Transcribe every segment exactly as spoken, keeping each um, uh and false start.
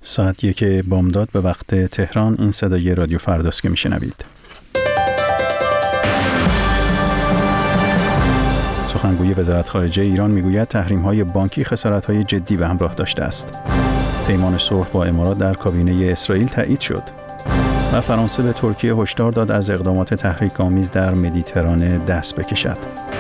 ساعت یک بامداد به وقت تهران. این صدای رادیو فرداست که میشنوید. سخنگوی وزارت خارجه ایران میگوید تحریم‌های بانکی خسارت‌های جدی به همراه داشته است. پیمان صلح با امارات در کابینه اسرائیل تایید شد. و فرانسه به ترکیه هشدار داد از اقدامات تحریک‌آمیز در مدیترانه دست بکشد.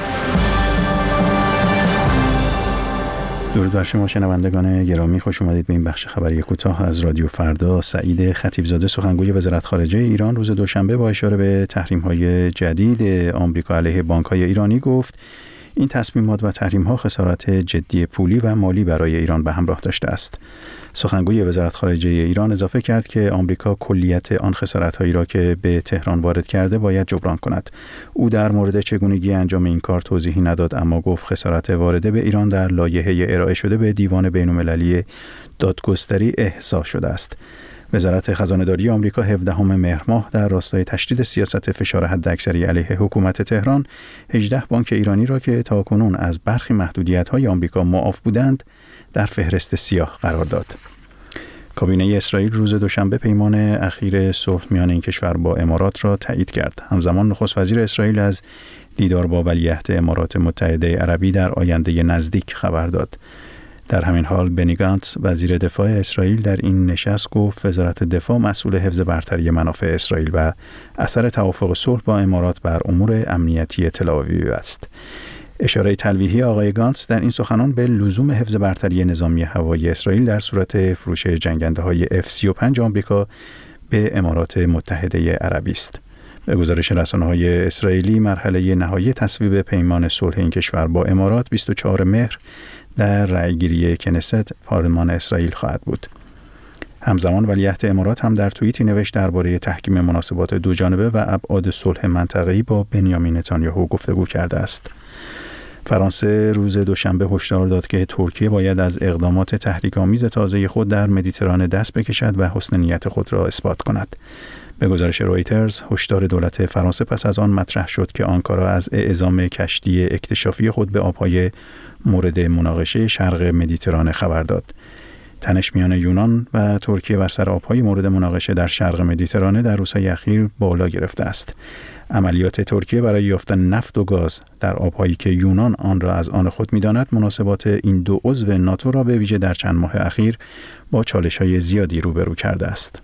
درود بر شما شنوندگان گرامی، خوش اومدید به این بخش خبری کوتاه از رادیو فردا. سعید خطیبزاده سخنگوی وزارت خارجه ایران روز دوشنبه با اشاره به تحریم‌های جدید آمریکا علیه بانک‌های ایرانی گفت این تصمیمات و تحریم‌ها خسارات جدی پولی و مالی برای ایران به همراه داشته است. سخنگوی وزارت خارجه ایران اضافه کرد که آمریکا کلیت آن خسارت‌هایی را که به تهران وارد کرده باید جبران کند. او در مورد چگونگی انجام این کار توضیحی نداد، اما گفت خسارت وارده به ایران در لایحه ارائه شده به دیوان بین‌المللی دادگستری احصا شده است. وزارت خزانه‌داری آمریکا هفدهم مهر ماه در راستای تشدید سیاست فشار حداکثری علیه حکومت تهران هجده بانک ایرانی را که تاکنون از برخی محدودیت‌های آمریکا معاف بودند در فهرست سیاه قرار داد. کابینه اسرائیل روز دوشنبه پیمان اخیر صلح میان این کشور با امارات را تایید کرد. همزمان نخست وزیر اسرائیل از دیدار با ولیعهد امارات متحده عربی در آینده نزدیک خبر داد. در همین حال بنی گانتز وزیر دفاع اسرائیل در این نشست گفت وزارت دفاع مسئول حفظ برتری منافع اسرائیل و اثر توافق صلح با امارات بر امور امنیتی تل‌آویو است. اشاره تلویحی آقای گانتز در این سخنان به لزوم حفظ برتری نظامی هوایی اسرائیل در صورت فروش جنگنده‌های اف سی و پنج آمریکا به امارات متحده عربی است. به گزارش رسانه‌های اسرائیلی مرحله نهایی تصویب پیمان صلح این کشور با امارات بیست و چهارم مهر در رأیگیری کنست پارلمان اسرائیل خواهد بود. همزمان ولیعهد امارات هم در توییتی نوشت درباره تحکیم مناسبات دو جانبه و ابعاد صلح منطقه‌ای با بنیامین نتانیاهو گفتگو کرده است. فرانسه روز دوشنبه هشدار داد که ترکیه باید از اقدامات تحریک‌آمیز تازه خود در مدیترانه دست بکشد و حسن نیت خود را اثبات کند. به گزارش رویترز، هشدار دولت فرانسه پس از آن مطرح شد که آنکارا از اعزام کشتی اکتشافی خود به آب‌های مورد مناقشه شرق مدیترانه خبر داد. تنش میان یونان و ترکیه بر سر آب‌های مورد مناقشه در شرق مدیترانه در روزهای اخیر بالا گرفته است. عملیات ترکیه برای یافتن نفت و گاز در آب‌هایی که یونان آن را از آن خود می‌داند مناسبات این دو عضو ناتو را به ویژه در چند ماه اخیر با چالش‌های زیادی روبرو کرده است.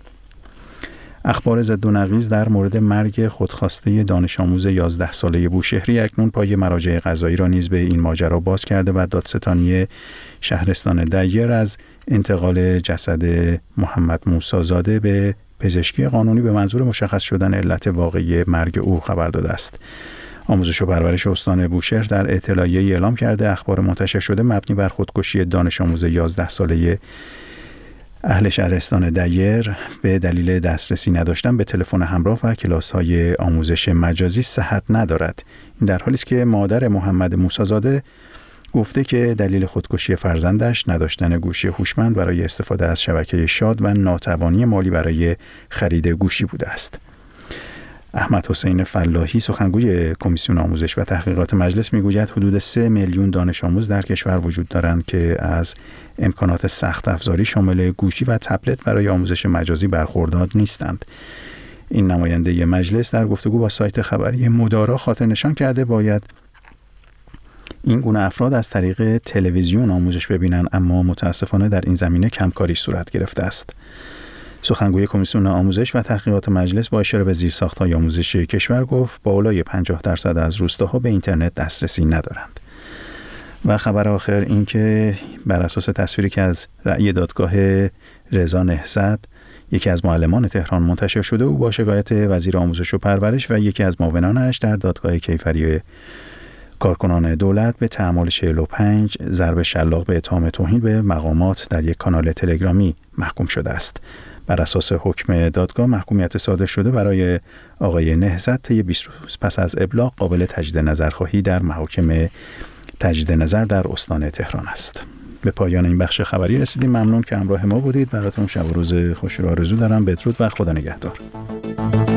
اخبار ضد و نقیض در مورد مرگ خودخواسته دانش آموز یازده ساله بوشهری اکنون پای مراجع قضایی را نیز به این ماجرا باز کرده و دادستانی شهرستان دیر از انتقال جسد محمد موسی زاده به پزشکی قانونی به منظور مشخص شدن علت واقعی مرگ او خبر داده است. آموزش و پرورش استان بوشهر در اطلاعیه‌ای اعلام کرده اخبار منتشر شده مبنی بر خودکشی دانش آموز یازده ساله اهل شهرستان دیر به دلیل دسترسی نداشتن به تلفن همراه و کلاس‌های آموزش مجازی صحت ندارد. این در حالی است که مادر محمد موسی زاده گفته که دلیل خودکشی فرزندش نداشتن گوشی هوشمند برای استفاده از شبکه شاد و ناتوانی مالی برای خرید گوشی بوده است. احمد حسین فلاحی سخنگوی کمیسیون آموزش و تحقیقات مجلس میگوید حدود سه میلیون دانش آموز در کشور وجود دارند که از امکانات سخت افزاری شامل گوشی و تبلت برای آموزش مجازی برخوردار نیستند. این نماینده مجلس در گفتگو با سایت خبری مدارا خاطر نشان کرده باید این گونه افراد از طریق تلویزیون آموزش ببینند، اما متاسفانه در این زمینه کمکاری صورت گرفته است. سخنگوی کمیسیون آموزش و تحقیقات مجلس با اشاره به زیرساخت‌های آموزشی کشور گفت بالای پنجاه درصد از روستاها به اینترنت دسترسی ندارند. و خبر آخر این که بر اساس تصویری که از رأی دادگاه رضا نهضت یکی از معلمان تهران منتشر شده، او با شکایت وزیر آموزش و پرورش و یکی از معاونانش در دادگاه کیفری کارکنان دولت به تحمل چهل و پنج ضرب شلاق به اتهام توهین به مقامات در یک کانال تلگرامی محکوم شده است. بر اساس حکم دادگاه محکومیت صادر شده برای آقای نهضت طی بیست روز پس از ابلاغ قابل تجدید نظرخواهی در محاکم تجدید نظر در استان تهران است. به پایان این بخش خبری رسیدیم. ممنون که همراه ما بودید. براتون شب و روز خوشی را آرزو دارم. بدرود و خدا نگهدار.